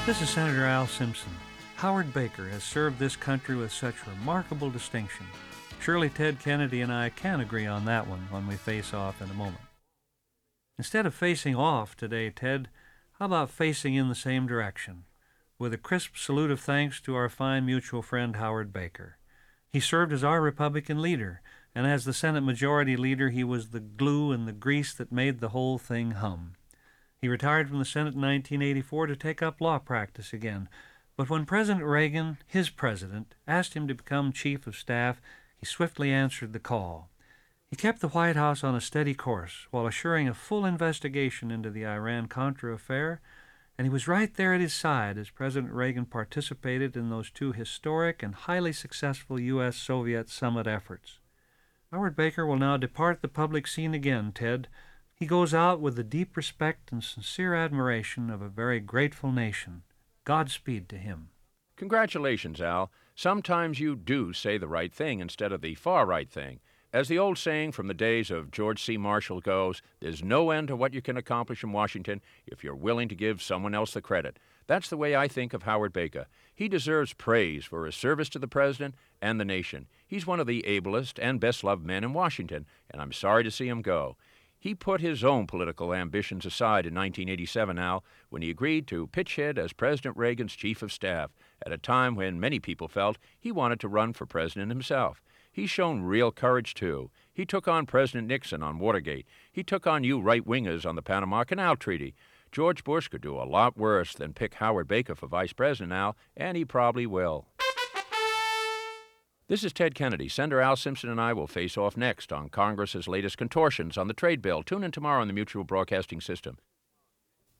This is Senator Al Simpson. Howard Baker has served this country with such remarkable distinction. Surely Ted Kennedy and I can agree on that one when we face off in a moment. Instead of facing off today, Ted, how about facing in the same direction? With a crisp salute of thanks to our fine mutual friend Howard Baker. He served as our Republican leader, and as the Senate Majority Leader, he was the glue and the grease that made the whole thing hum. He retired from the Senate in 1984 to take up law practice again. But when President Reagan, his president, asked him to become Chief of Staff, he swiftly answered the call. He kept the White House on a steady course while assuring a full investigation into the Iran-Contra affair, and he was right there at his side as President Reagan participated in those two historic and highly successful U.S.-Soviet summit efforts. Howard Baker will now depart the public scene again, Ted. He goes out with the deep respect and sincere admiration of a very grateful nation. Godspeed to him. Congratulations, Al. Sometimes you do say the right thing instead of the far right thing. As the old saying from the days of George C. Marshall goes, there's no end to what you can accomplish in Washington if you're willing to give someone else the credit. That's the way I think of Howard Baker. He deserves praise for his service to the president and the nation. He's one of the ablest and best-loved men in Washington, and I'm sorry to see him go. He put his own political ambitions aside in 1987, Al, when he agreed to pitch hit as President Reagan's chief of staff, at a time when many people felt he wanted to run for president himself. He's shown real courage, too. He took on President Nixon on Watergate. He took on you right-wingers on the Panama Canal Treaty. George Bush could do a lot worse than pick Howard Baker for vice president, Al, and he probably will. This is Ted Kennedy. Senator Al Simpson and I will face off next on Congress's latest contortions on the trade bill. Tune in tomorrow on the Mutual Broadcasting System.